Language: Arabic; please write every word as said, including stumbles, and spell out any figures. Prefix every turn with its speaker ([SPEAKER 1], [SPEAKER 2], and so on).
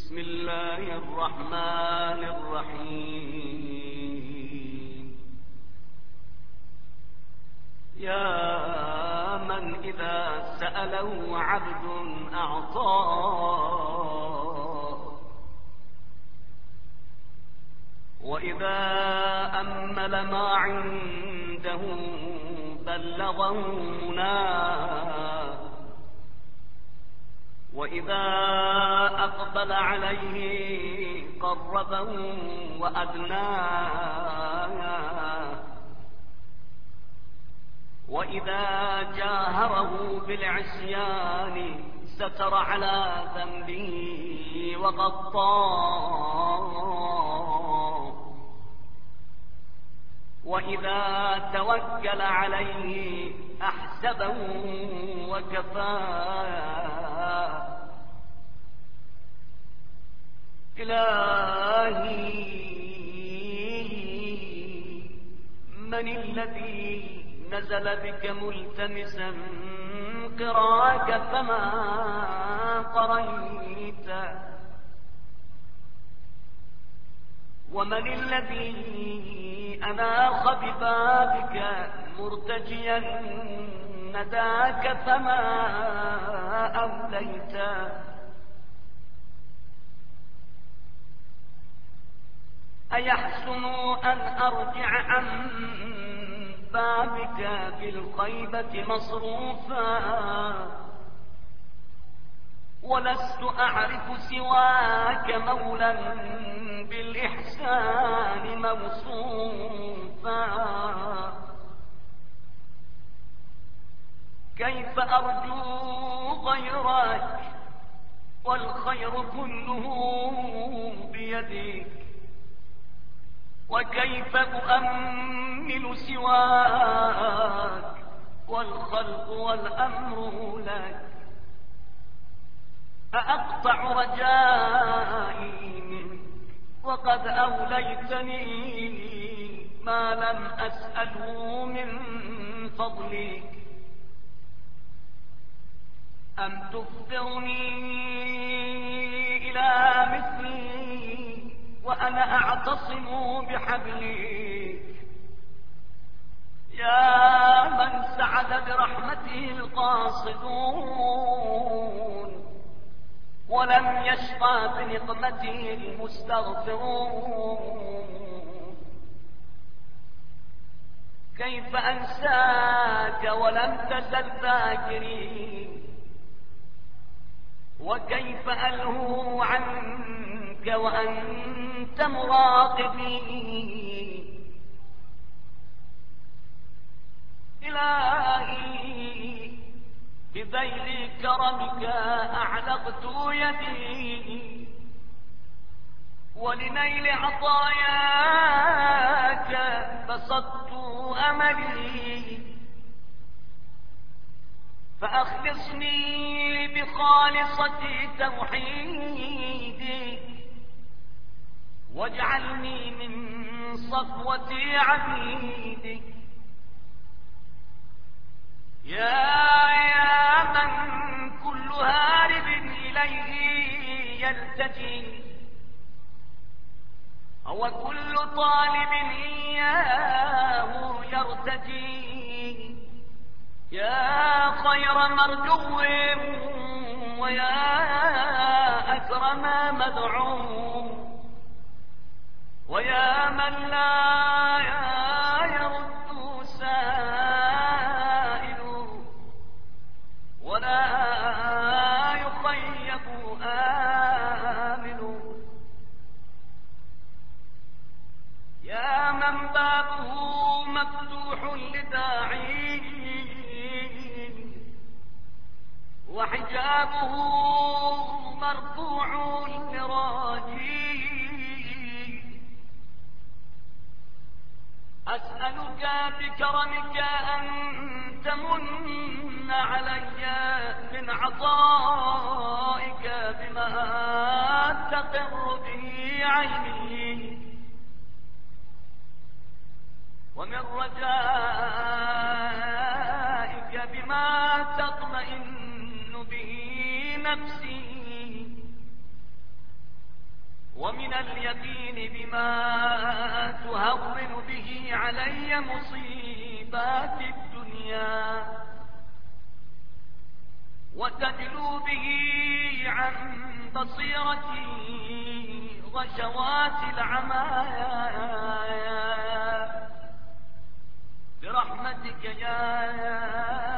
[SPEAKER 1] بسم الله الرحمن الرحيم. يا من إذا سأله عبد أعطاه، وإذا أمل ما عنده بلغه مناه، وإذا أقبل عليه قربه وأدناه، وإذا جاهره بالعصيان ستر على ذنبه وغطاه، وإذا توكل عليه أحسبه وكفاه. إلهي من الذي نزل بك ملتمسا قراك فما قريت؟ ومن الذي أناخ ببابك مرتجيا نداك فما أوليت؟ أيحسن أن أرجع عن بابك بالخيبة مصروفا، ولست أعرف سواك مولا بالإحسان موصوفا؟ كيف أرجو غيرك والخير كله بيدك؟ وكيف أؤمل سواك والخلق والأمر لك؟ أأقطع رجائي منك وقد أوليتني ما لم أسأله من فضلك؟ أم تفضلني إلى مثلي وأنا أعتصم بحبلك؟ يا من سعد برحمته القاصدون ولم يشقى بنقمته المستغفرون، كيف أنساك ولم تزل ذاكري؟ وكيف ألهو عنك وأنت مراقبي؟ إلهي بذيل كرمك أعلقت يدي، ولنيل عطاياك بسطت أملي، فأخلصني بخالصة توحيدك، واجعلني من صفوة عبيدك. يا يا من كل هارب إليه يلتجي، هو كل طالب إياه يرتجي. يا خير مرجو ويا أكرم مدعو، ويا من لا يرد سائل ولا يخيب آمل. يا من بابه مفتوح لداعي وحجابه مرفوع لراجي، أسألك بكرمك أن تمن علي من عطائك بما تقر به عيني، ومن رجائك بما تطمئن به نفسي، ومن اليقين بما تهون به علي مصيبات الدنيا وتجلو به عن بصيرتي غشوات العمايا برحمتك يا